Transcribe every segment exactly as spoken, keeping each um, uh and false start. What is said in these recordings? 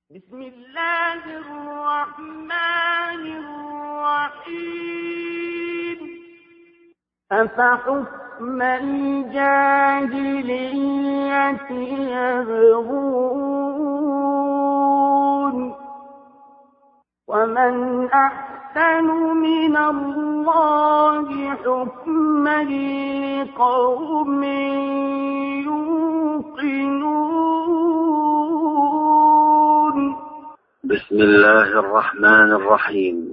بسم الله الرحمن الرحيم. أفحكم الجاهلية يبغون ومن أحسن من الله حكما لقوم يوقنون. بسم الله الرحمن الرحيم.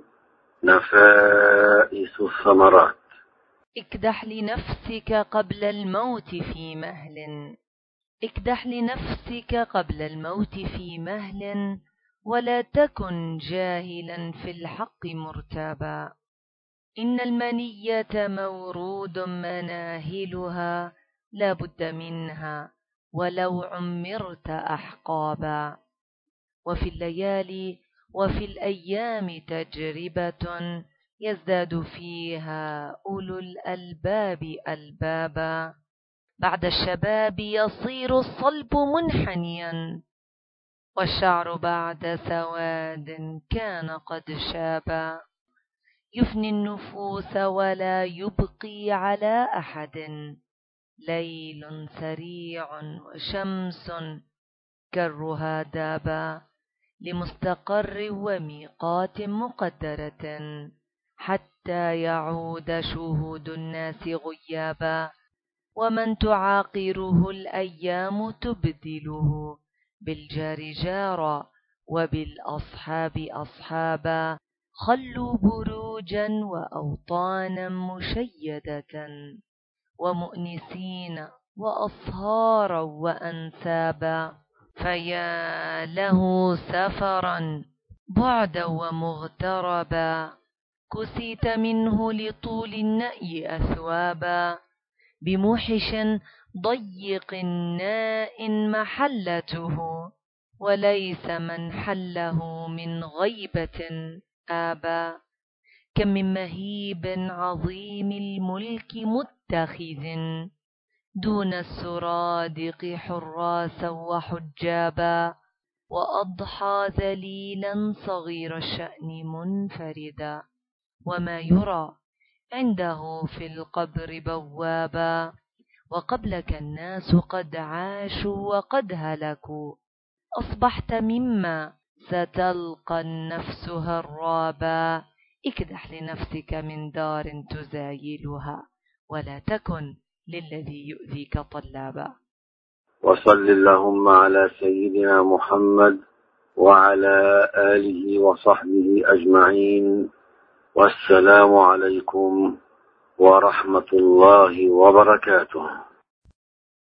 نفائس الثمرات. اكدح لنفسك قبل الموت في مهل اكدح لنفسك قبل الموت في مهل ولا تكن جاهلا في الحق مرتابا. إن المنية مورود مناهلها لا بد منها ولو عمرت أحقابا. وفي الليالي وفي الأيام تجربة يزداد فيها أولو الألباب ألبابا. بعد الشباب يصير الصلب منحنيا والشعر بعد سواد كان قد شابا. يفني النفوس ولا يبقي على أحد ليل سريع وشمس كرها دابا. لمستقر وميقات مقدرة حتى يعود شهود الناس غيابا. ومن تعاقره الأيام تبدله بالجار جارا وبالأصحاب أصحابا. خلوا بروجا وأوطانا مشيدة ومؤنسين وأصهارا وأنسابا. فيا له سفرا بعدا ومغتربا. كسيت منه لطول النأي أثوابا. بموحش ضيق ناء محلته وليس من حله من غيبة آبا. كم من مهيب عظيم الملك متخذ دون السرادق حراسا وحجابا. وأضحى ذليلا صغير الشأن منفردا وما يرى عنده في القبر بوابا. وقبلك الناس قد عاشوا وقد هلكوا أصبحت مما ستلقى النفس هرابا. اكدح لنفسك من دار تزايلها ولا تكن للذي يؤذيك طلابا. وصل اللهم على سيدنا محمد وعلى آله وصحبه أجمعين. والسلام عليكم ورحمة الله وبركاته.